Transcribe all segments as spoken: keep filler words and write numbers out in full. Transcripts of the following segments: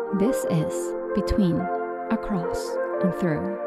This is Between, Across, and Through.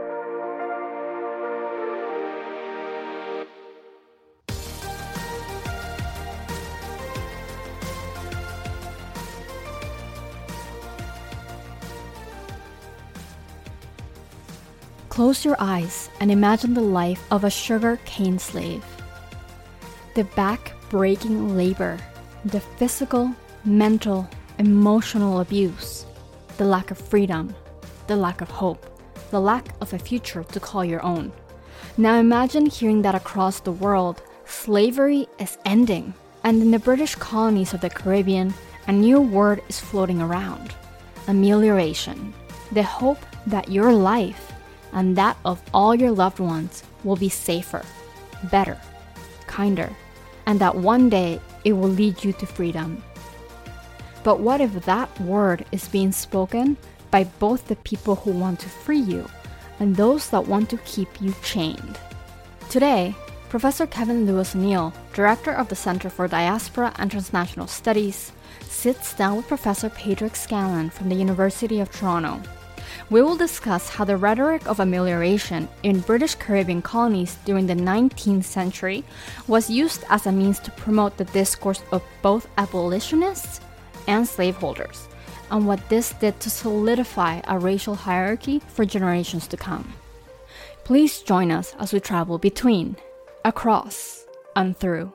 Close your eyes and imagine the life of a sugar cane slave. The back-breaking labor, the physical, mental, emotional abuse, the lack of freedom, the lack of hope, the lack of a future to call your own. Now imagine hearing that across the world, slavery is ending, and in the British colonies of the Caribbean, a new word is floating around: amelioration. The hope that your life and that of all your loved ones will be safer, better, kinder, and that one day it will lead you to freedom. But what if that word is being spoken by both the people who want to free you and those that want to keep you chained? Today, Professor Kevin Lewis O'Neill, Director of the Center for Diaspora and Transnational Studies, sits down with Professor Padraig Scanlon from the University of Toronto. We will discuss how the rhetoric of amelioration in British Caribbean colonies during the nineteenth century was used as a means to promote the discourse of both abolitionists and slaveholders, and what this did to solidify a racial hierarchy for generations to come. Please join us as we travel between, across, and through.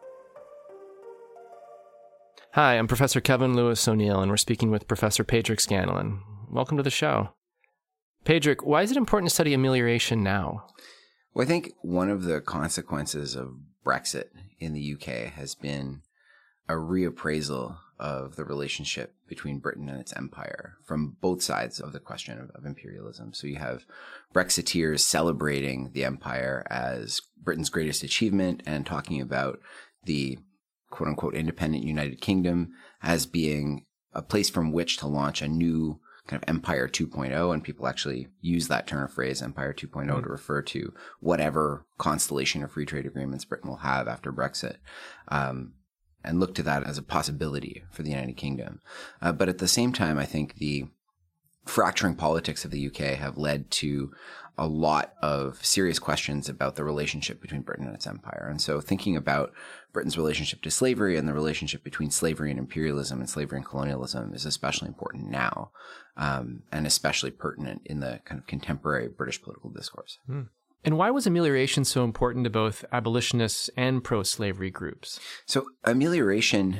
Hi, I'm Professor Kevin Lewis O'Neill, and we're speaking with Professor Padraig Scanlon. Welcome to the show. Padraig, why is it important to study amelioration now? Well, I think one of the consequences of Brexit in the U K has been a reappraisal of the relationship between Britain and its empire from both sides of the question of, of imperialism. So you have Brexiteers celebrating the empire as Britain's greatest achievement and talking about the quote-unquote independent United Kingdom as being a place from which to launch a new kind of Empire two point oh, and people actually use that turn of phrase, Empire two point oh, mm-hmm. to refer to whatever constellation of free trade agreements Britain will have after Brexit, um, and look to that as a possibility for the United Kingdom. Uh, but at the same time, I think the fracturing politics of the U K have led to a lot of serious questions about the relationship between Britain and its empire. And so thinking about Britain's relationship to slavery and the relationship between slavery and imperialism and slavery and colonialism is especially important now, um, and especially pertinent in the kind of contemporary British political discourse. Mm. And why was amelioration so important to both abolitionists and pro-slavery groups? So amelioration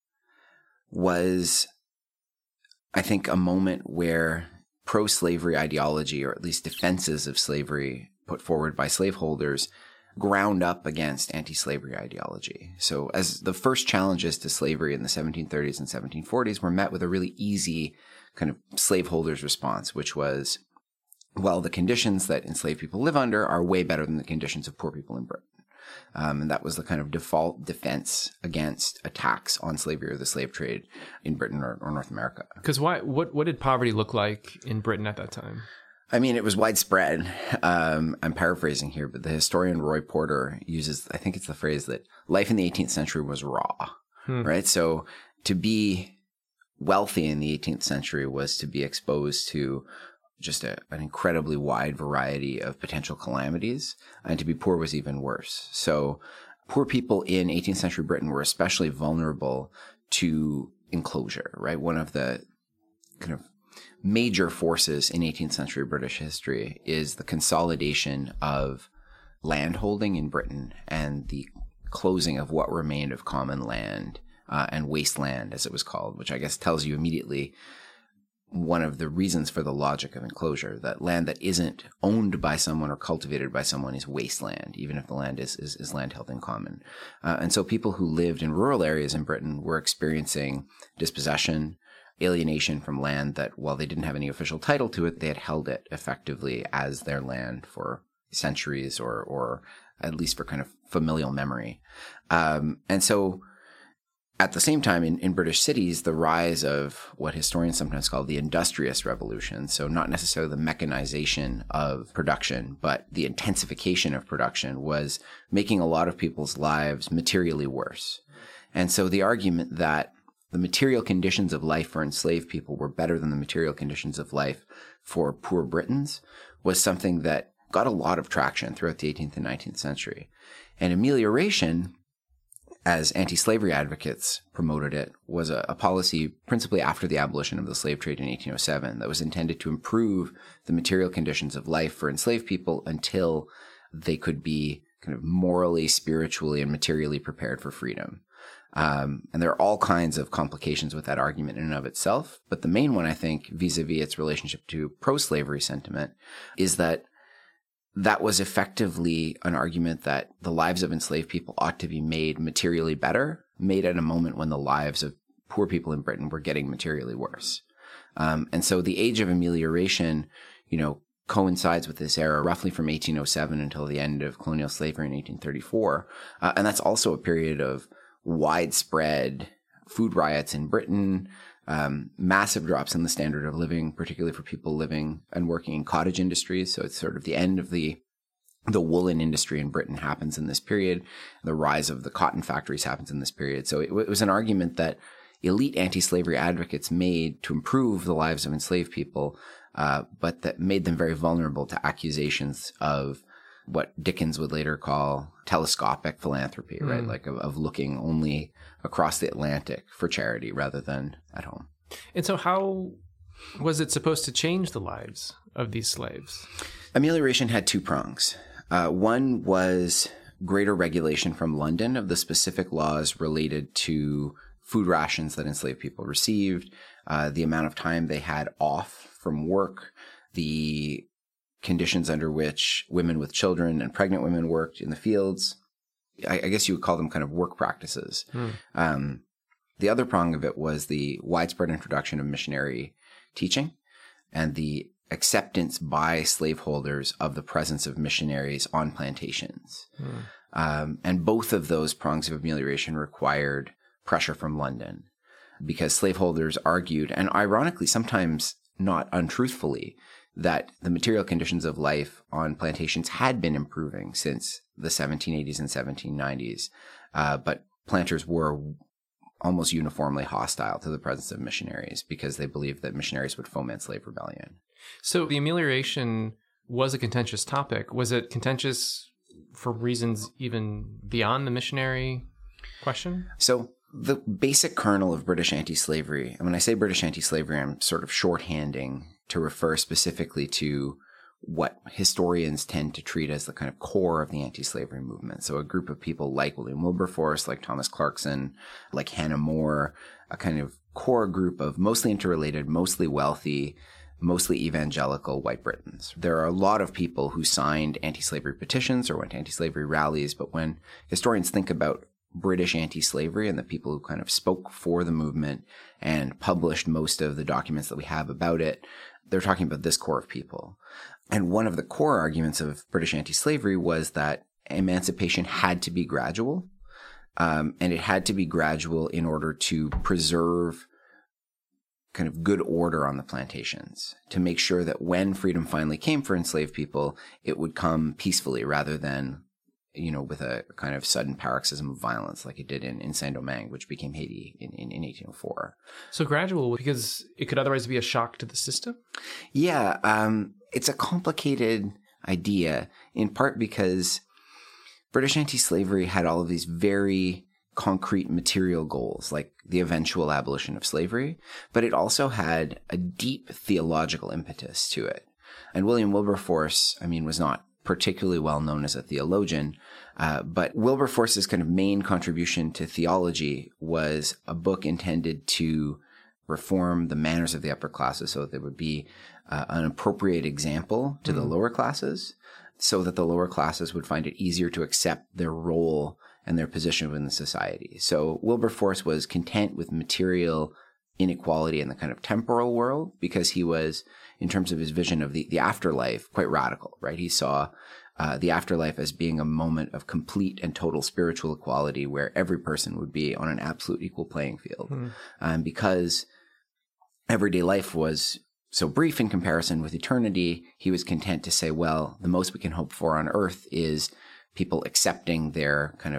was, I think, a moment where pro-slavery ideology, or at least defenses of slavery put forward by slaveholders, ground up against anti-slavery ideology. So as the first challenges to slavery in the seventeen thirties and seventeen forties were met with a really easy kind of slaveholders response, which was, well, the conditions that enslaved people live under are way better than the conditions of poor people in Britain. Um, and that was the kind of default defense against attacks on slavery or the slave trade in Britain or, or North America. Because why? What what did poverty look like in Britain at that time? I mean, it was widespread. Um, I'm paraphrasing here, but the historian Roy Porter uses, I think it's the phrase that life in the eighteenth century was raw, hmm. right? So to be wealthy in the eighteenth century was to be exposed to just a, an incredibly wide variety of potential calamities, and to be poor was even worse. So poor people in eighteenth century Britain were especially vulnerable to enclosure, right? One of the kind of major forces in eighteenth century British history is the consolidation of landholding in Britain and the closing of what remained of common land uh, and wasteland, as it was called, which I guess tells you immediately one of the reasons for the logic of enclosure, that land that isn't owned by someone or cultivated by someone is wasteland, even if the land is, is, is land held in common. Uh, and so people who lived in rural areas in Britain were experiencing dispossession, alienation from land that, while they didn't have any official title to it, they had held it effectively as their land for centuries, or, or at least for kind of familial memory. Um, and so at the same time, in, in British cities, the rise of what historians sometimes call the industrious revolution, so not necessarily the mechanization of production, but the intensification of production, was making a lot of people's lives materially worse. And so the argument that the material conditions of life for enslaved people were better than the material conditions of life for poor Britons was something that got a lot of traction throughout the eighteenth and nineteenth century. And amelioration, as anti-slavery advocates promoted it, was a, a policy principally after the abolition of the slave trade in eighteen oh seven that was intended to improve the material conditions of life for enslaved people until they could be kind of morally, spiritually, and materially prepared for freedom. Um, and there are all kinds of complications with that argument in and of itself. But the main one, I think, vis-a-vis its relationship to pro-slavery sentiment, is that that was effectively an argument that the lives of enslaved people ought to be made materially better, made at a moment when the lives of poor people in Britain were getting materially worse. Um, and so the age of amelioration, you know, coincides with this era roughly from eighteen oh seven until the end of colonial slavery in eighteen thirty-four. Uh, and that's also a period of widespread food riots in Britain, um, massive drops in the standard of living, particularly for people living and working in cottage industries. So it's sort of the end of the the woolen industry in Britain happens in this period. The rise of the cotton factories happens in this period. So it, it was an argument that elite anti-slavery advocates made to improve the lives of enslaved people, uh, but that made them very vulnerable to accusations of what Dickens would later call telescopic philanthropy, right? Mm. Like of, of looking only across the Atlantic for charity rather than at home. And so how was it supposed to change the lives of these slaves? Amelioration had two prongs. Uh, one was greater regulation from London of the specific laws related to food rations that enslaved people received, uh, the amount of time they had off from work, the conditions under which women with children and pregnant women worked in the fields. I, I guess you would call them kind of work practices. Hmm. Um, the other prong of it was the widespread introduction of missionary teaching and the acceptance by slaveholders of the presence of missionaries on plantations. Hmm. Um, and both of those prongs of amelioration required pressure from London because slaveholders argued, and ironically, sometimes not untruthfully, that the material conditions of life on plantations had been improving since the seventeen eighties and seventeen nineties, uh, but planters were almost uniformly hostile to the presence of missionaries because they believed that missionaries would foment slave rebellion. So the amelioration was a contentious topic. Was it contentious for reasons even beyond the missionary question? So the basic kernel of British anti-slavery, and when I say British anti-slavery, I'm sort of shorthanding to refer specifically to what historians tend to treat as the kind of core of the anti-slavery movement. So a group of people like William Wilberforce, like Thomas Clarkson, like Hannah More, a kind of core group of mostly interrelated, mostly wealthy, mostly evangelical white Britons. There are a lot of people who signed anti-slavery petitions or went to anti-slavery rallies, but when historians think about British anti-slavery and the people who kind of spoke for the movement and published most of the documents that we have about it, they're talking about this core of people. And one of the core arguments of British anti-slavery was that emancipation had to be gradual, um, and it had to be gradual in order to preserve kind of good order on the plantations, to make sure that when freedom finally came for enslaved people, it would come peacefully rather than, you know, with a kind of sudden paroxysm of violence like it did in, in Saint-Domingue, which became Haiti in, in, in eighteen oh four. So gradual because it could otherwise be a shock to the system? Yeah, um, it's a complicated idea, in part because British anti-slavery had all of these very concrete material goals, like the eventual abolition of slavery, but it also had a deep theological impetus to it. And William Wilberforce, I mean, was not particularly well known as a theologian, uh, but Wilberforce's kind of main contribution to theology was a book intended to reform the manners of the upper classes so that there would be uh, an appropriate example to mm. the lower classes, so that the lower classes would find it easier to accept their role and their position within the society. So Wilberforce was content with material inequality in the kind of temporal world because he was, in terms of his vision of the, the afterlife, quite radical, right? He saw uh, the afterlife as being a moment of complete and total spiritual equality where every person would be on an absolute equal playing field. Mm. Um, because everyday life was so brief in comparison with eternity, he was content to say, well, the most we can hope for on earth is people accepting their kind of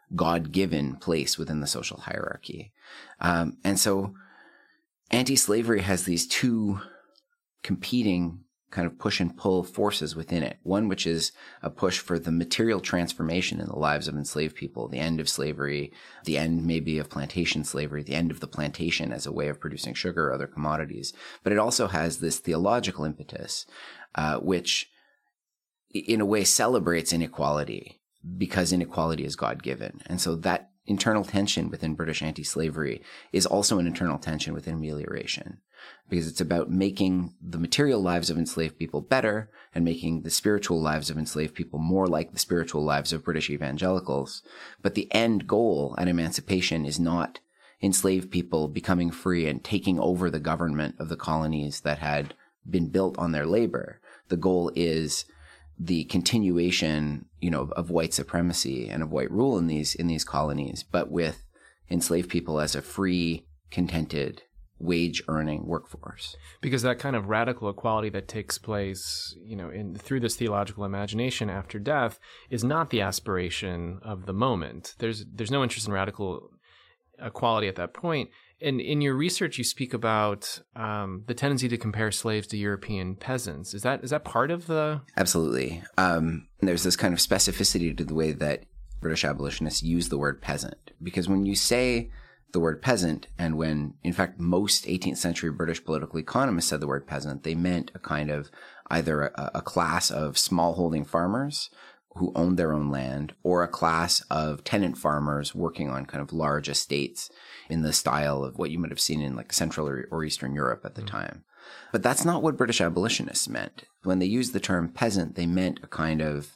God-given place within the social hierarchy. Um, and so anti-slavery has these two competing kind of push and pull forces within it. One, which is a push for the material transformation in the lives of enslaved people, the end of slavery, the end maybe of plantation slavery, the end of the plantation as a way of producing sugar or other commodities. But it also has this theological impetus, uh, which in a way celebrates inequality because inequality is God-given. And so that internal tension within British anti-slavery is also an internal tension within amelioration, because it's about making the material lives of enslaved people better and making the spiritual lives of enslaved people more like the spiritual lives of British evangelicals. But the end goal at emancipation is not enslaved people becoming free and taking over the government of the colonies that had been built on their labor. The goal is the continuation, you know, of white supremacy and of white rule in these in these colonies, but with enslaved people as a free, contented, wage-earning workforce. Because that kind of radical equality that takes place, you know, in through this theological imagination after death is not the aspiration of the moment. There's there's no interest in radical equality at that point. And in your research, you speak about um, the tendency to compare slaves to European peasants. Is that is that part of the... Absolutely. Um, there's this kind of specificity to the way that British abolitionists use the word peasant. Because when you say the word peasant, and when, in fact, most eighteenth century British political economists said the word peasant, they meant a kind of either a, a class of smallholding farmers who owned their own land, or a class of tenant farmers working on kind of large estates in the style of what you might have seen in like Central or, or Eastern Europe at the mm. time. But that's not what British abolitionists meant. When they used the term peasant, they meant a kind of,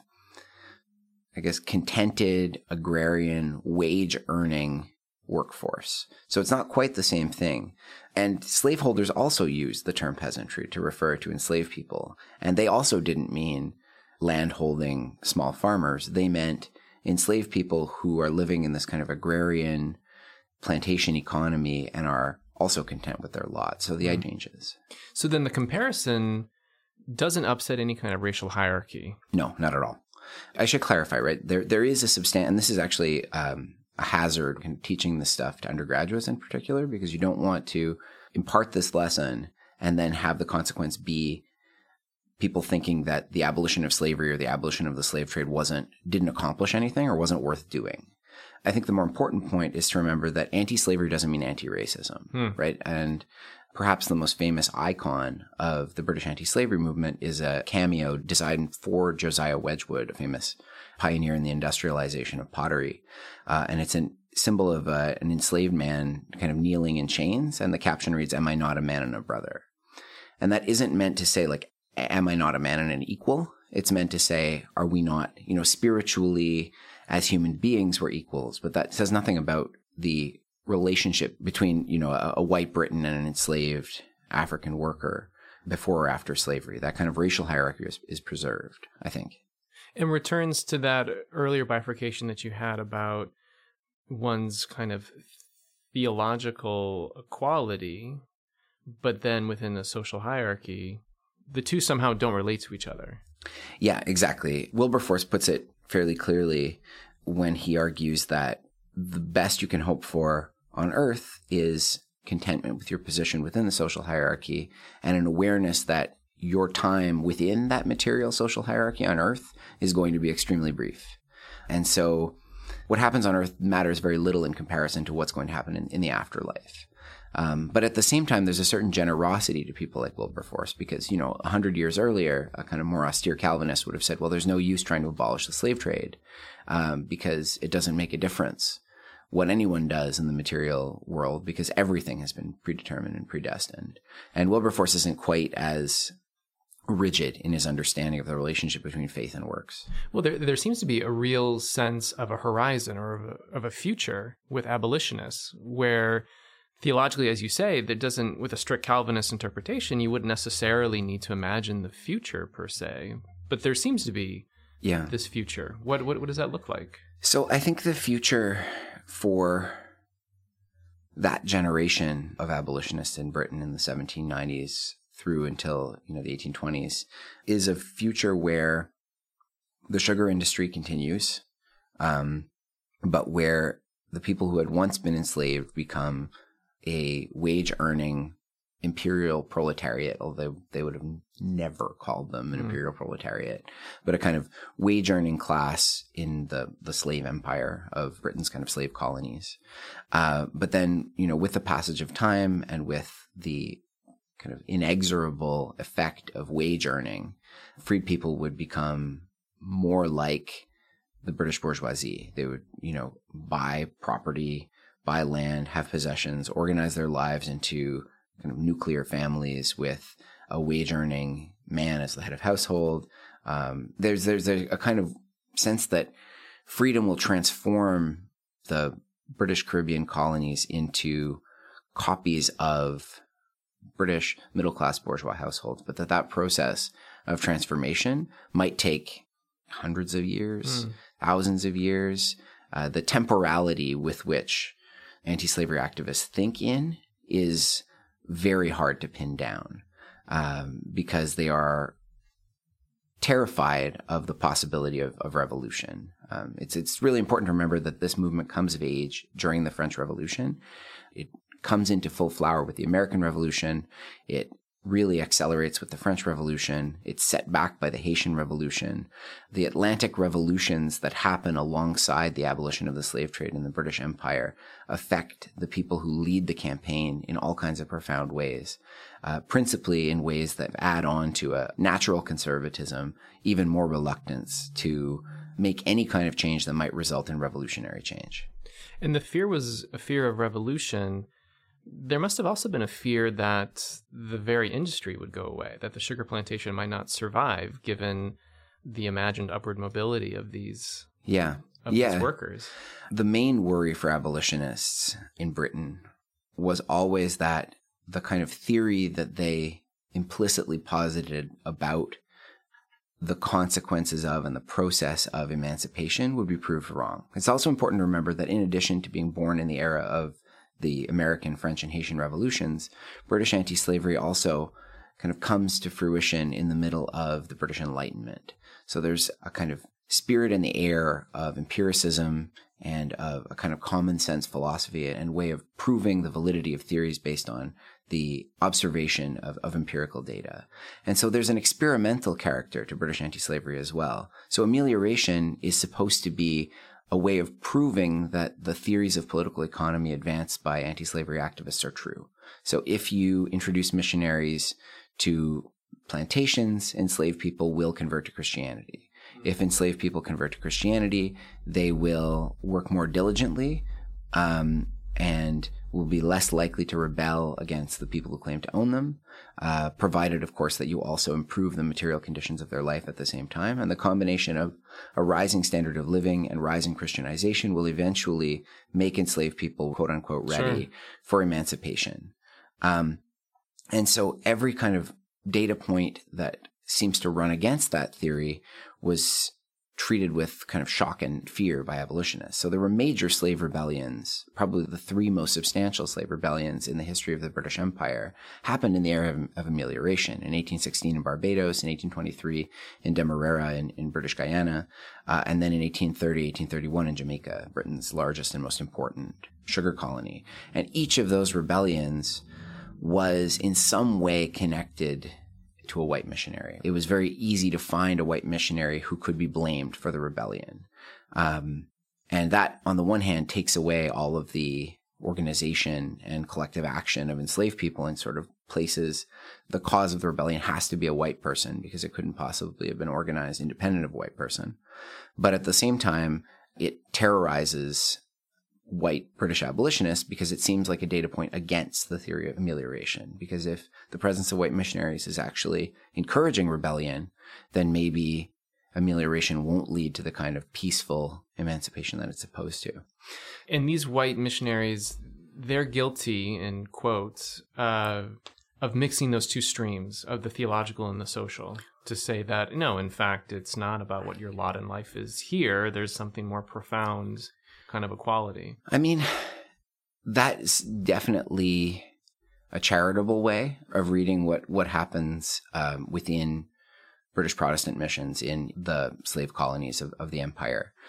I guess, contented, agrarian, wage-earning workforce. So it's not quite the same thing. And slaveholders also used the term peasantry to refer to enslaved people. And they also didn't mean land-holding small farmers. They meant enslaved people who are living in this kind of agrarian plantation economy and are also content with their lot. So the idea changes. So then the comparison doesn't upset any kind of racial hierarchy. No, not at all. I should clarify, right? There, there is a substantial, and this is actually um, a hazard in teaching this stuff to undergraduates in particular, because you don't want to impart this lesson and then have the consequence be people thinking that the abolition of slavery or the abolition of the slave trade wasn't, didn't accomplish anything or wasn't worth doing. I think the more important point is to remember that anti-slavery doesn't mean anti-racism, hmm. right? And perhaps the most famous icon of the British anti-slavery movement is a cameo designed for Josiah Wedgwood, a famous pioneer in the industrialization of pottery. Uh, and it's a symbol of uh, an enslaved man kind of kneeling in chains. And the caption reads, "Am I not a man and a brother?" And that isn't meant to say, like, am I not a man and an equal? It's meant to say, are we not, you know, spiritually as human beings we're equals? But that says nothing about the relationship between, you know, a, a white Briton and an enslaved African worker before or after slavery. That kind of racial hierarchy is, is preserved, I think. And returns to that earlier bifurcation that you had about one's kind of theological equality, but then within the social hierarchy, the two somehow don't relate to each other. Yeah, exactly. Wilberforce puts it fairly clearly when he argues that the best you can hope for on earth is contentment with your position within the social hierarchy and an awareness that your time within that material social hierarchy on earth is going to be extremely brief. And so what happens on earth matters very little in comparison to what's going to happen in, in the afterlife. Um, but at the same time, there's a certain generosity to people like Wilberforce because, you know, a hundred years earlier, a kind of more austere Calvinist would have said, well, there's no use trying to abolish the slave trade um, because it doesn't make a difference what anyone does in the material world because everything has been predetermined and predestined. And Wilberforce isn't quite as rigid in his understanding of the relationship between faith and works. Well, there there seems to be a real sense of a horizon or of a, of a future with abolitionists where theologically, as you say, that doesn't, with a strict Calvinist interpretation, you wouldn't necessarily need to imagine the future per se. But there seems to be yeah. this future. What, what what does that look like? So I think the future for that generation of abolitionists in Britain in the seventeen nineties through until, you know, the eighteen twenties is a future where the sugar industry continues. Um, but where the people who had once been enslaved become a wage-earning imperial proletariat, although they would have never called them an mm. imperial proletariat, but a kind of wage-earning class in the, the slave empire of Britain's kind of slave colonies. Uh, but then, you know, with the passage of time and with the kind of inexorable effect of wage earning, freed people would become more like the British bourgeoisie. They would, you know, buy property, buy land, have possessions, organize their lives into kind of nuclear families with a wage-earning man as the head of household. Um, there's there's a, a kind of sense that freedom will transform the British Caribbean colonies into copies of British middle-class bourgeois households, but that that process of transformation might take hundreds of years, mm. thousands of years. Uh, the temporality with which anti-slavery activists think in is very hard to pin down, um, because they are terrified of the possibility of, of revolution. Um, it's it's really important to remember that this movement comes of age during the French Revolution. It comes into full flower with the American Revolution. It really accelerates with the French Revolution. It's set back by the Haitian Revolution. The Atlantic revolutions that happen alongside the abolition of the slave trade in the British Empire affect the people who lead the campaign in all kinds of profound ways, uh, principally in ways that add on to a natural conservatism, even more reluctance to make any kind of change that might result in revolutionary change. And the fear was a fear of revolution. There must have also been a fear that the very industry would go away, that the sugar plantation might not survive given the imagined upward mobility of these, yeah. of yeah. these workers. The main worry for abolitionists in Britain was always that the kind of theory that they implicitly posited about the consequences of and the process of emancipation would be proved wrong. It's also important to remember that in addition to being born in the era of the American, French, and Haitian revolutions, British anti-slavery also kind of comes to fruition in the middle of the British Enlightenment. So there's a kind of spirit in the air of empiricism and of a kind of common sense philosophy and way of proving the validity of theories based on the observation of, of empirical data. And so there's an experimental character to British anti-slavery as well. So amelioration is supposed to be a way of proving that the theories of political economy advanced by anti-slavery activists are true. So if you introduce missionaries to plantations, enslaved people will convert to Christianity. If enslaved people convert to Christianity, they will work more diligently, um, and will be less likely to rebel against the people who claim to own them, uh, provided, of course, that you also improve the material conditions of their life at the same time. And the combination of a rising standard of living and rising Christianization will eventually make enslaved people, quote unquote, ready sure. for emancipation. Um, and so every kind of data point that seems to run against that theory was treated with kind of shock and fear by abolitionists. So there were major slave rebellions, probably the three most substantial slave rebellions in the history of the British Empire, happened in the era of, of amelioration, in eighteen sixteen in Barbados, in eighteen twenty-three in Demerara in, in British Guyana, uh, and then in eighteen thirty, eighteen thirty-one in Jamaica, Britain's largest and most important sugar colony. And each of those rebellions was in some way connected to a white missionary. It was very easy to find a white missionary who could be blamed for the rebellion. Um, and that, on the one hand, takes away all of the organization and collective action of enslaved people and sort of places the cause of the rebellion has to be a white person because it couldn't possibly have been organized independent of a white person. But at the same time, it terrorizes white British abolitionists because it seems like a data point against the theory of amelioration. Because if the presence of white missionaries is actually encouraging rebellion, then maybe amelioration won't lead to the kind of peaceful emancipation that it's supposed to. And these white missionaries, they're guilty, in quotes, uh, of mixing those two streams of the theological and the social to say that, no, in fact, it's not about what your lot in life is here. There's something more profound kind of equality. I mean, that's definitely a charitable way of reading what, what happens um, within British Protestant missions in the slave colonies of, of the empire.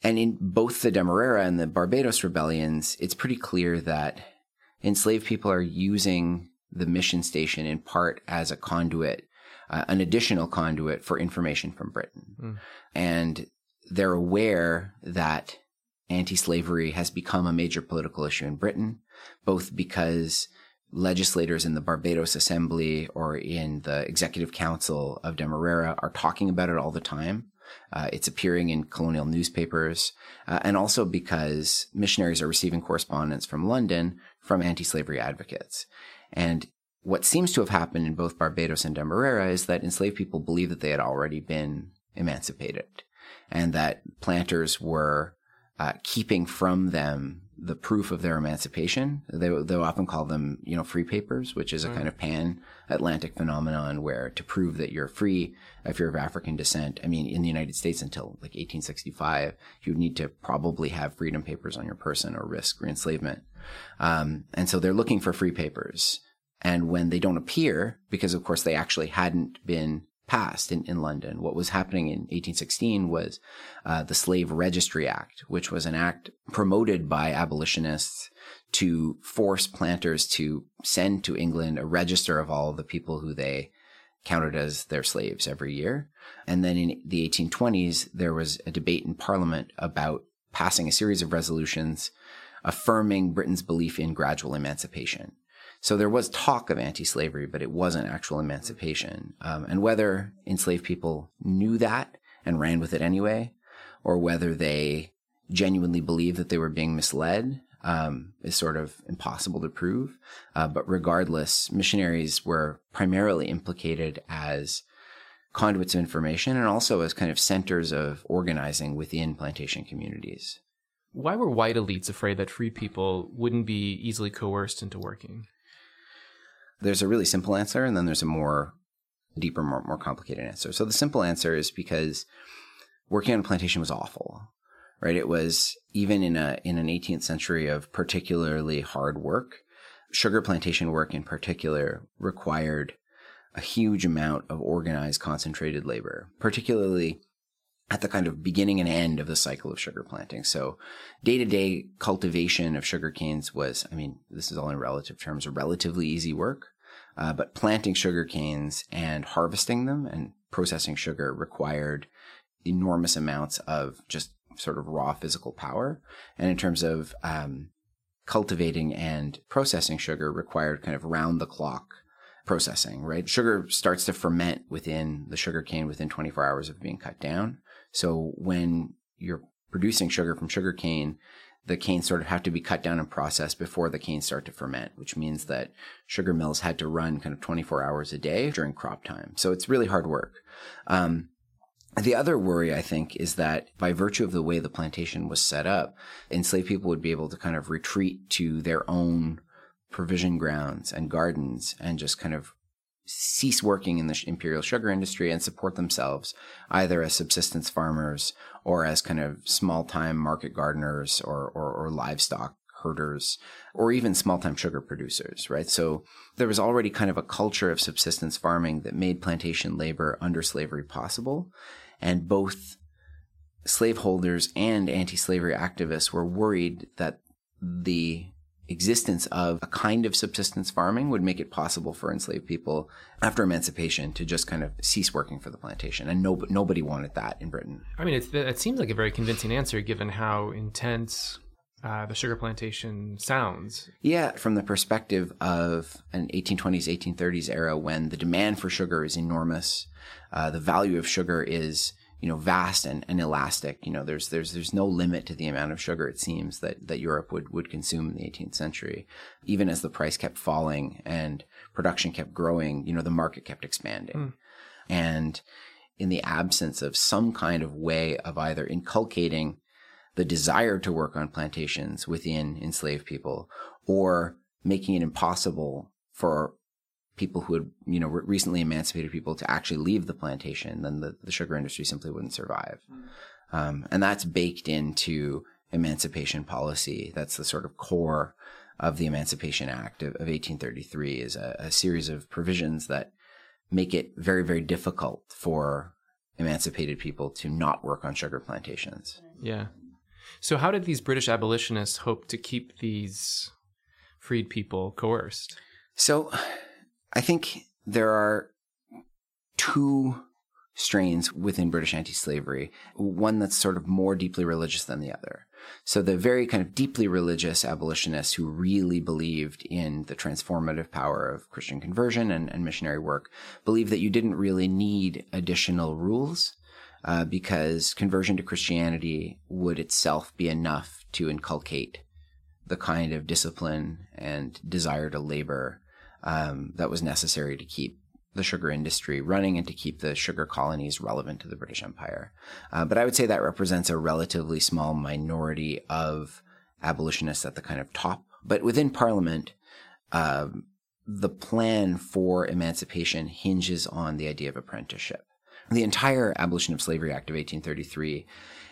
And in both the Demerara and the Barbados rebellions, it's pretty clear that enslaved people are using the mission station in part as a conduit, uh, an additional conduit for information from Britain. Mm. And they're aware that anti-slavery has become a major political issue in Britain, both because legislators in the Barbados Assembly or in the Executive Council of Demerara are talking about it all the time. Uh, it's appearing in colonial newspapers, uh, and also because missionaries are receiving correspondence from London from anti-slavery advocates. And what seems to have happened in both Barbados and Demerara is that enslaved people believed that they had already been emancipated, and that planters were uh, keeping from them the proof of their emancipation. They they often call them, you know, free papers, which is a mm. kind of pan-Atlantic phenomenon where to prove that you're free, if you're of African descent, I mean, in the United States until like eighteen sixty-five, you would need to probably have freedom papers on your person or risk re-enslavement. Um, and so they're looking for free papers. And when they don't appear, because of course they actually hadn't been passed in, in London. What was happening in eighteen sixteen was uh, the Slave Registry Act, which was an act promoted by abolitionists to force planters to send to England a register of all of the people who they counted as their slaves every year. And then in the eighteen twenties, there was a debate in Parliament about passing a series of resolutions affirming Britain's belief in gradual emancipation. So there was talk of anti-slavery, but it wasn't actual emancipation. Um, and whether enslaved people knew that and ran with it anyway, or whether they genuinely believed that they were being misled, um, is sort of impossible to prove. Uh, but regardless, missionaries were primarily implicated as conduits of information and also as kind of centers of organizing within plantation communities. Why were white elites afraid that free people wouldn't be easily coerced into working? There's a really simple answer, and then there's a more deeper, more, more complicated answer. So the simple answer is because working on a plantation was awful, right? It was, even in a in an eighteenth century of particularly hard work, sugar plantation work in particular required a huge amount of organized, concentrated labor, particularly at the kind of beginning and end of the cycle of sugar planting. So day-to-day cultivation of sugar canes was, I mean, this is all in relative terms, a relatively easy work. Uh, but planting sugar canes and harvesting them and processing sugar required enormous amounts of just sort of raw physical power. And in terms of um, cultivating and processing sugar required kind of round-the-clock processing, right? Sugar starts to ferment within the sugar cane within twenty-four hours of being cut down. So when you're producing sugar from sugar cane, the canes sort of have to be cut down and processed before the canes start to ferment, which means that sugar mills had to run kind of twenty-four hours a day during crop time. So it's really hard work. Um, the other worry, I think, is that by virtue of the way the plantation was set up, enslaved people would be able to kind of retreat to their own provision grounds and gardens and just kind of cease working in the imperial sugar industry and support themselves either as subsistence farmers or as kind of small-time market gardeners or, or, or livestock herders or even small-time sugar producers, right? So there was already kind of a culture of subsistence farming that made plantation labor under slavery possible. And both slaveholders and anti-slavery activists were worried that the existence of a kind of subsistence farming would make it possible for enslaved people after emancipation to just kind of cease working for the plantation. And no, nobody wanted that in Britain. I mean, it's, it seems like a very convincing answer given how intense uh, the sugar plantation sounds. Yeah, from the perspective of an eighteen twenties, eighteen thirties era when the demand for sugar is enormous, uh, the value of sugar is you know, vast and, and elastic. You know, there's there's there's no limit to the amount of sugar, it seems, that, that Europe would, would consume in the eighteenth century. Even as the price kept falling and production kept growing, you know, the market kept expanding. Mm. And in the absence of some kind of way of either inculcating the desire to work on plantations within enslaved people or making it impossible for people who had, you know, recently emancipated people to actually leave the plantation, then the, the sugar industry simply wouldn't survive. Mm. Um, and that's baked into emancipation policy. That's the sort of core of the Emancipation Act of, of eighteen thirty-three is a, a series of provisions that make it very, very difficult for emancipated people to not work on sugar plantations. Yeah. So how did these British abolitionists hope to keep these freed people coerced? So I think there are two strains within British anti-slavery, one that's sort of more deeply religious than the other. So the very kind of deeply religious abolitionists who really believed in the transformative power of Christian conversion and, and missionary work believed that you didn't really need additional rules uh, because conversion to Christianity would itself be enough to inculcate the kind of discipline and desire to labor um, that was necessary to keep the sugar industry running and to keep the sugar colonies relevant to the British Empire. Uh, but I would say that represents a relatively small minority of abolitionists at the kind of top. But within Parliament, um, the plan for emancipation hinges on the idea of apprenticeship. The entire Abolition of Slavery Act of eighteen thirty-three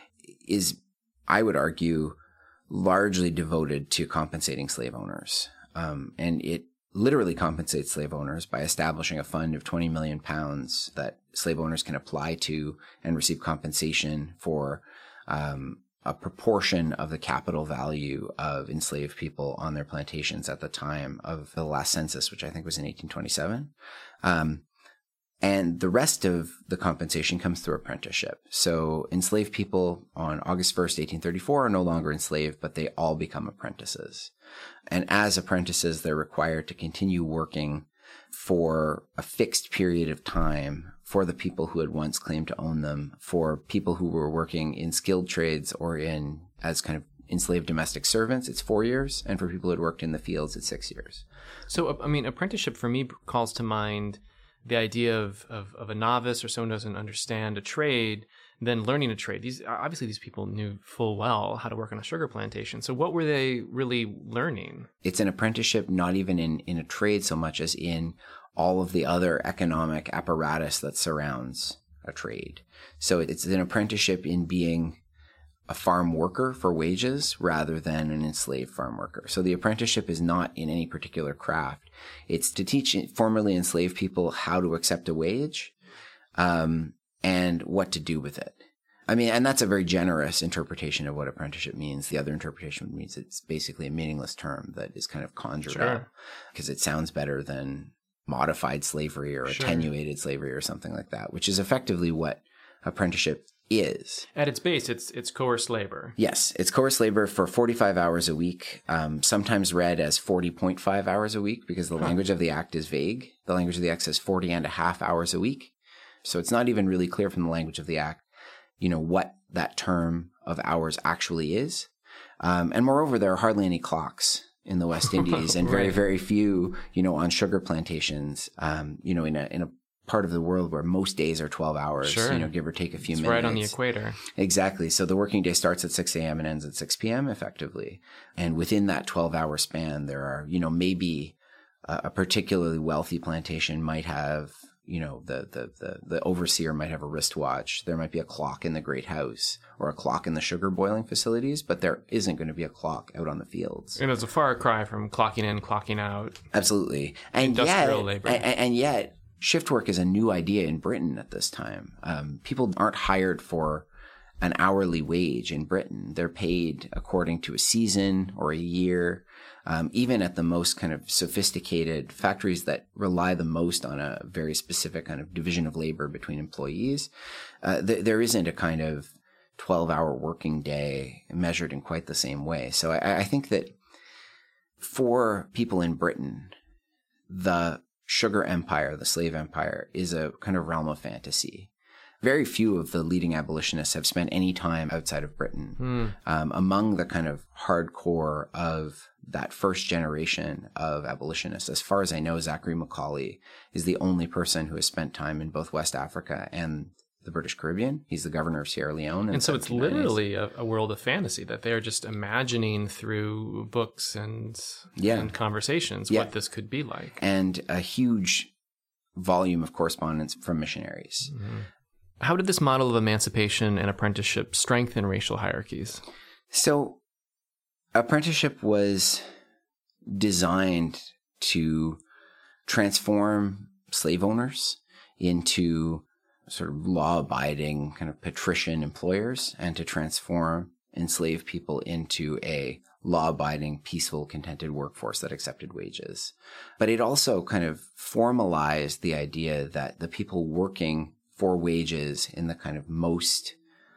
is, I would argue, largely devoted to compensating slave owners. Um, and it literally compensates slave owners by establishing a fund of twenty million pounds that slave owners can apply to and receive compensation for um, a proportion of the capital value of enslaved people on their plantations at the time of the last census, which I think was in eighteen twenty-seven. Um, and the rest of the compensation comes through apprenticeship. So enslaved people on August first, eighteen thirty-four are no longer enslaved, but they all become apprentices. And as apprentices, they're required to continue working for a fixed period of time for the people who had once claimed to own them, for people who were working in skilled trades or in as kind of enslaved domestic servants, it's four years. And for people who had worked in the fields, it's six years. So, I mean, apprenticeship for me calls to mind the idea of, of, of a novice or someone who doesn't understand a trade, then learning a trade. These obviously these people knew full well how to work on a sugar plantation. So what were they really learning? It's an apprenticeship not even in, in a trade so much as in all of the other economic apparatus that surrounds a trade. So it's an apprenticeship in being a farm worker for wages rather than an enslaved farm worker. So the apprenticeship is not in any particular craft. It's to teach formerly enslaved people how to accept a wage um, and what to do with it. I mean, and that's a very generous interpretation of what apprenticeship means. The other interpretation means it's basically a meaningless term that is kind of conjured Sure. up because it sounds better than modified slavery or Sure. attenuated slavery or something like that, which is effectively what apprenticeship is. At its base, it's it's coerced labor. Yes, it's coerced labor for forty-five hours a week, um, sometimes read as forty point five hours a week because the huh. language of the act is vague. The language of the act says forty and a half hours a week. So it's not even really clear from the language of the act, you know, what that term of hours actually is. Um, and moreover, there are hardly any clocks in the West Indies and very, right. very few, you know, on sugar plantations, um, you know, in a, in a part of the world where most days are twelve hours, sure. you know, give or take a few it's minutes. Right on the equator. Exactly. So the working day starts at six a.m. and ends at six p.m. effectively. And within that twelve hour span, there are, you know, maybe a, a particularly wealthy plantation might have, you know, the, the, the, the overseer might have a wristwatch. There might be a clock in the great house or a clock in the sugar boiling facilities, but there isn't going to be a clock out on the fields. And it's a far cry from clocking in, clocking out. Absolutely. And industrial yet, labor. And, and yet, shift work is a new idea in Britain at this time. Um, people aren't hired for an hourly wage in Britain. They're paid according to a season or a year. Um, even at the most kind of sophisticated factories that rely the most on a very specific kind of division of labor between employees, uh, th- there isn't a kind of twelve hour working day measured in quite the same way. So I, I think that for people in Britain, the sugar empire, the slave empire, is a kind of realm of fantasy. Very few of the leading abolitionists have spent any time outside of Britain. Mm. Um, among the kind of hardcore of that first generation of abolitionists, as far as I know, Zachary Macaulay is the only person who has spent time in both West Africa and the British Caribbean. He's the governor of Sierra Leone. And so it's literally a, a world of fantasy that they're just imagining through books and, yeah. and conversations yeah. what this could be like. And a huge volume of correspondence from missionaries. Mm-hmm. How did this model of emancipation and apprenticeship strengthen racial hierarchies? So apprenticeship was designed to transform slave owners into sort of law-abiding kind of patrician employers and to transform enslave people into a law-abiding, peaceful, contented workforce that accepted wages. But it also kind of formalized the idea that the people working for wages in the kind of most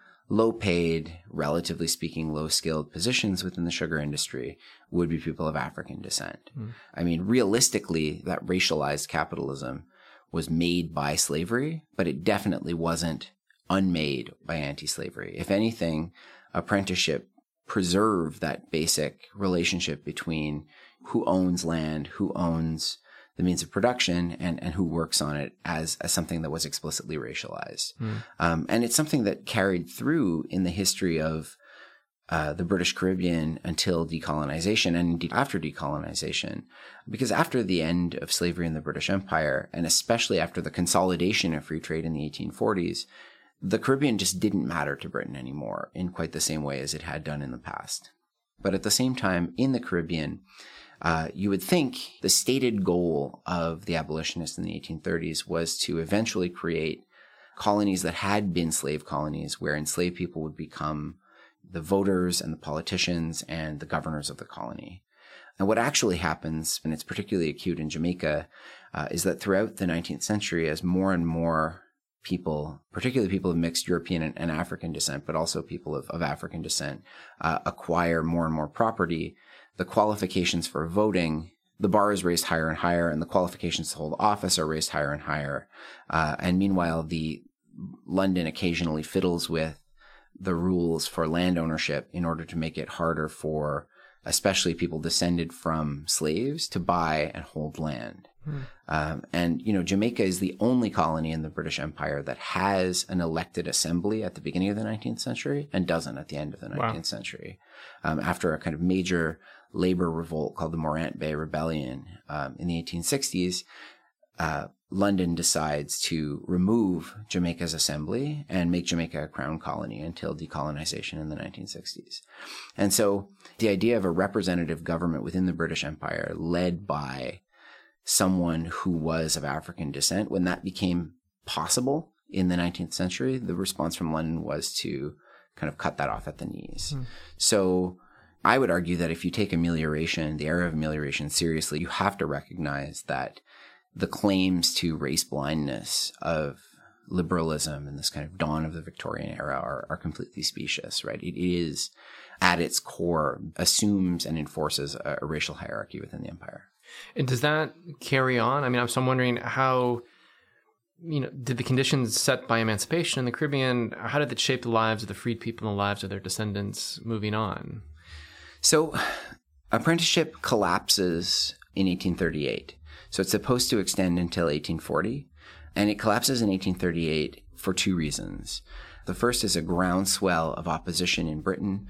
low-paid, relatively speaking, low-skilled positions within the sugar industry would be people of African descent. Mm. I mean, realistically, that racialized capitalism was made by slavery, but it definitely wasn't unmade by anti-slavery. If anything, apprenticeship preserved that basic relationship between who owns land, who owns the means of production, and, and who works on it as, as something that was explicitly racialized. Mm. Um, and it's something that carried through in the history of uh, the British Caribbean until decolonization, and indeed after decolonization. Because after the end of slavery in the British Empire, and especially after the consolidation of free trade in the eighteen forties, the Caribbean just didn't matter to Britain anymore in quite the same way as it had done in the past. But at the same time, in the Caribbean, uh, you would think the stated goal of the abolitionists in the eighteen thirties was to eventually create colonies that had been slave colonies where enslaved people would become the voters and the politicians and the governors of the colony. And what actually happens, and it's particularly acute in Jamaica, uh, is that throughout the nineteenth century, as more and more people, particularly people of mixed European and, and African descent, but also people of, of African descent, uh, acquire more and more property, the qualifications for voting, the bar is raised higher and higher, and the qualifications to hold office are raised higher and higher. Uh, and meanwhile, the London occasionally fiddles with the rules for land ownership in order to make it harder for especially people descended from slaves to buy and hold land. Hmm. Um, and, you know, Jamaica is the only colony in the British Empire that has an elected assembly at the beginning of the nineteenth century and doesn't at the end of the nineteenth wow. century. Um, after a kind of major labor revolt called the Morant Bay Rebellion um, in the eighteen sixties, uh, London decides to remove Jamaica's assembly and make Jamaica a crown colony until decolonization in the nineteen sixties. And so the idea of a representative government within the British Empire led by someone who was of African descent, when that became possible in the nineteenth century, the response from London was to kind of cut that off at the knees. Mm. So I would argue that if you take amelioration, the era of amelioration seriously, you have to recognize that the claims to race blindness of liberalism and this kind of dawn of the Victorian era are, are completely specious, right? It is, at its core, assumes and enforces a, a racial hierarchy within the empire. And does that carry on? I mean, I'm, so I'm wondering how, you know, did the conditions set by emancipation in the Caribbean, how did it shape the lives of the freed people and the lives of their descendants moving on? So apprenticeship collapses in eighteen thirty-eight. So it's supposed to extend until eighteen forty, and it collapses in eighteen thirty-eight for two reasons. The first is a groundswell of opposition in Britain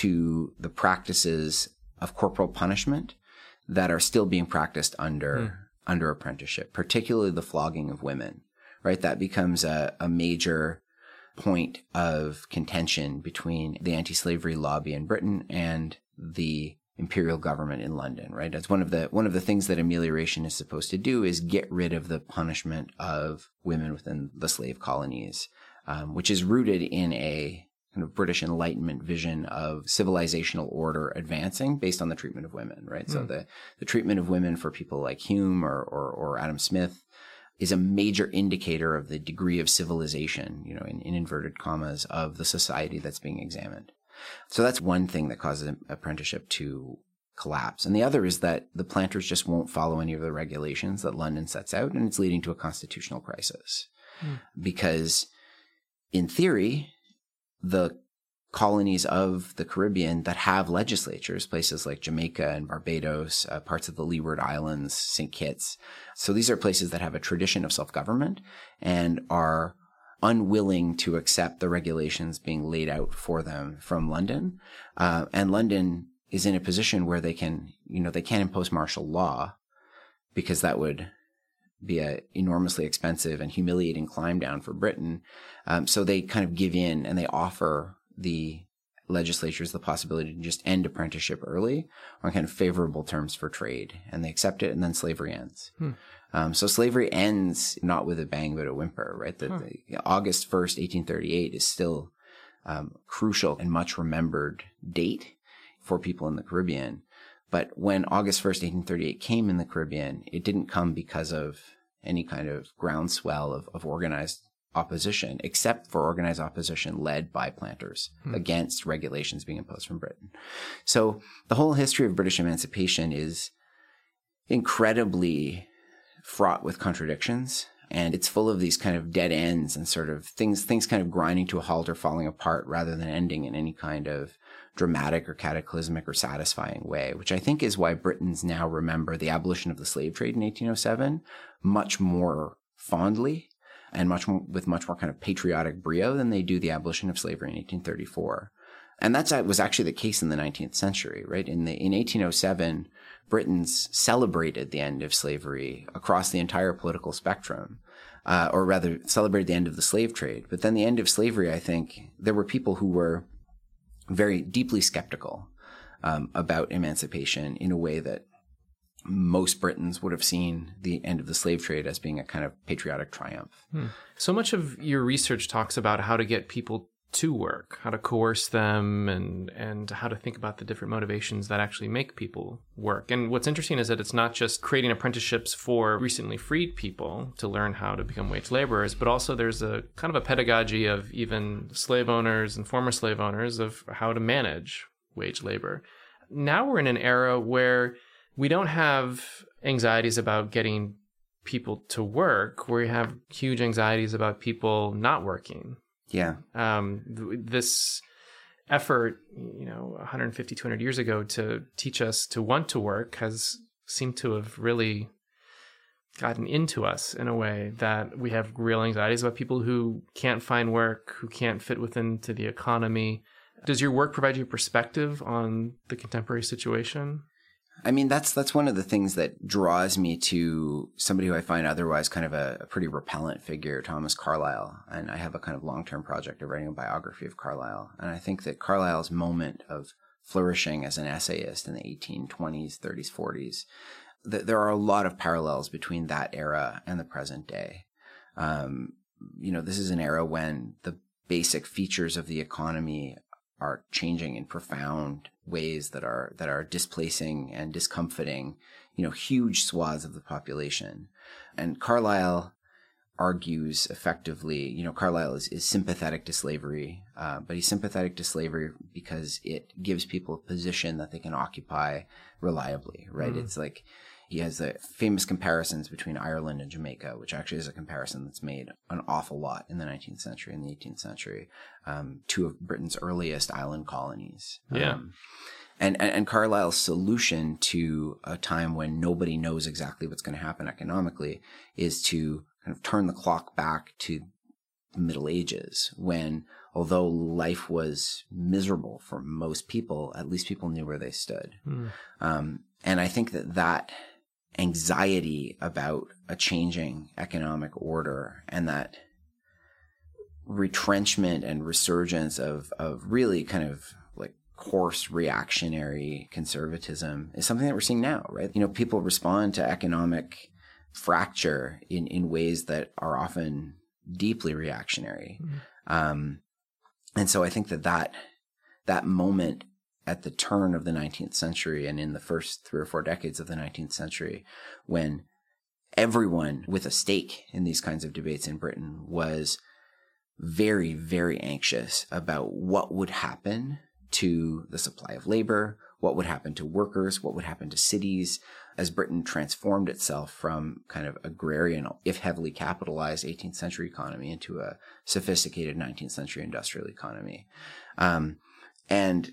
to the practices of corporal punishment that are still being practiced under mm. under apprenticeship, particularly the flogging of women, right? That becomes a, a major point of contention between the anti-slavery lobby in Britain and the imperial government in London, right? That's one of the one of the things that amelioration is supposed to do, is get rid of the punishment of women within the slave colonies, um, which is rooted in a kind of British Enlightenment vision of civilizational order advancing based on the treatment of women, right? Mm. So the, the treatment of women for people like Hume or, or, or Adam Smith is a major indicator of the degree of civilization, you know, in, in inverted commas, of the society that's being examined. So that's one thing that causes apprenticeship to collapse. And the other is that the planters just won't follow any of the regulations that London sets out, and it's leading to a constitutional crisis. Mm. Because in theory, the colonies of the Caribbean that have legislatures, places like Jamaica and Barbados, uh, parts of the Leeward Islands, Saint Kitts. So these are places that have a tradition of self-government and are unwilling to accept the regulations being laid out for them from London. Uh, and London is in a position where they can, you know, they can't impose martial law because that would be an enormously expensive and humiliating climb down for Britain. Um, so they kind of give in and they offer the legislatures the possibility to just end apprenticeship early on kind of favorable terms for trade. And they accept it, and then slavery ends. Hmm. Um, so slavery ends not with a bang but a whimper, right? The, huh. the August first, eighteen thirty-eight is still um, crucial and much remembered date for people in the Caribbean. But when August first, eighteen thirty-eight came in the Caribbean, it didn't come because of any kind of groundswell of, of organized opposition, except for organized opposition led by planters hmm. against regulations being imposed from Britain. So the whole history of British emancipation is incredibly fraught with contradictions, and it's full of these kind of dead ends and sort of things, things kind of grinding to a halt or falling apart rather than ending in any kind of dramatic or cataclysmic or satisfying way, which I think is why Britons now remember the abolition of the slave trade in eighteen oh seven much more fondly and much more, with much more kind of patriotic brio than they do the abolition of slavery in eighteen thirty-four. And that was actually the case in the nineteenth century, right? In the in eighteen oh seven, Britons celebrated the end of slavery across the entire political spectrum, uh, or rather celebrated the end of the slave trade. But then the end of slavery, I think, there were people who were very deeply skeptical um, about emancipation in a way that most Britons would have seen the end of the slave trade as being a kind of patriotic triumph. Hmm. So much of your research talks about how to get people to work, how to coerce them, and and how to think about the different motivations that actually make people work. And what's interesting is that it's not just creating apprenticeships for recently freed people to learn how to become wage laborers, but also there's a kind of a pedagogy of even slave owners and former slave owners of how to manage wage labor. Now we're in an era where we don't have anxieties about getting people to work. We have huge anxieties about people not working. Yeah. Um, th- this effort, you know, one hundred fifty, two hundred years ago to teach us to want to work has seemed to have really gotten into us in a way that we have real anxieties about people who can't find work, who can't fit within to the economy. Does your work provide you perspective on the contemporary situation? I mean, that's that's one of the things that draws me to somebody who I find otherwise kind of a, a pretty repellent figure, Thomas Carlyle. And I have a kind of long-term project of writing a biography of Carlyle. And I think that Carlyle's moment of flourishing as an essayist in the eighteen twenties, thirties, forties, th- there are a lot of parallels between that era and the present day. Um, you know, this is an era when the basic features of the economy are changing in profound ways that are that are displacing and discomfiting, you know, huge swaths of the population. And Carlyle argues effectively, you know, Carlyle is, is sympathetic to slavery, uh, but he's sympathetic to slavery because it gives people a position that they can occupy reliably, right? Mm. It's like he has the famous comparisons between Ireland and Jamaica, which actually is a comparison that's made an awful lot in the nineteenth century and the eighteenth century, um, two of Britain's earliest island colonies. Yeah. Um, and, and, and Carlyle's solution to a time when nobody knows exactly what's going to happen economically is to kind of turn the clock back to the Middle Ages, when although life was miserable for most people, at least people knew where they stood. Mm. Um, and I think that that anxiety about a changing economic order and that retrenchment and resurgence of, of really kind of like coarse reactionary conservatism is something that we're seeing now, right? You know, people respond to economic fracture in, in ways that are often deeply reactionary. Mm-hmm. Um, and so I think that, that that moment at the turn of the nineteenth century and in the first three or four decades of the nineteenth century, when everyone with a stake in these kinds of debates in Britain was very, very anxious about what would happen to the supply of labor, what would happen to workers, what would happen to cities as Britain transformed itself from kind of agrarian, if heavily capitalized eighteenth century economy into a sophisticated nineteenth century industrial economy. Um, and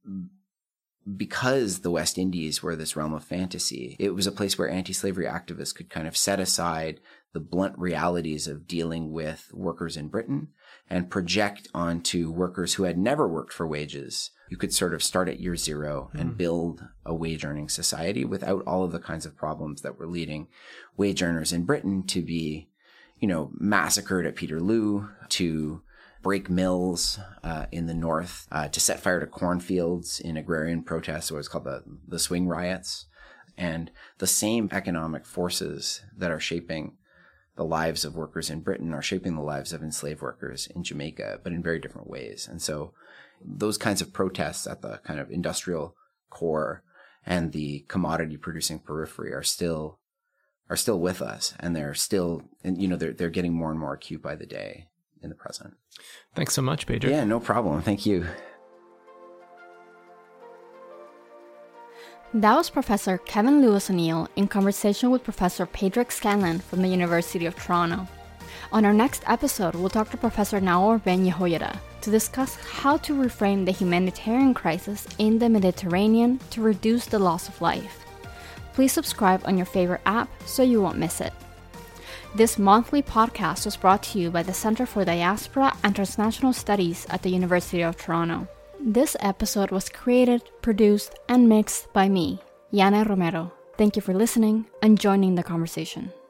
because the West Indies were this realm of fantasy, it was a place where anti-slavery activists could kind of set aside the blunt realities of dealing with workers in Britain and project onto workers who had never worked for wages. You could sort of start at year zero and mm. build a wage-earning society without all of the kinds of problems that were leading wage earners in Britain to be, you know, massacred at Peterloo, to break mills uh, in the north, uh, to set fire to cornfields in agrarian protests, what was called the, the swing riots. And the same economic forces that are shaping the lives of workers in Britain are shaping the lives of enslaved workers in Jamaica, but in very different ways. And so those kinds of protests at the kind of industrial core and the commodity producing periphery are still are still with us, and they're still, and you know, they're they're getting more and more acute by the day in the present. Thanks so much, Pedro. Yeah, no problem. Thank you. That was Professor Kevin Lewis O'Neill in conversation with Professor Padraig Scanlon from the University of Toronto. On our next episode, we'll talk to Professor Naor Ben-Yehoyada to discuss how to reframe the humanitarian crisis in the Mediterranean to reduce the loss of life. Please subscribe on your favorite app so you won't miss it. This monthly podcast was brought to you by the Center for Diaspora and Transnational Studies at the University of Toronto. This episode was created, produced, and mixed by me, Yana Romero. Thank you for listening and joining the conversation.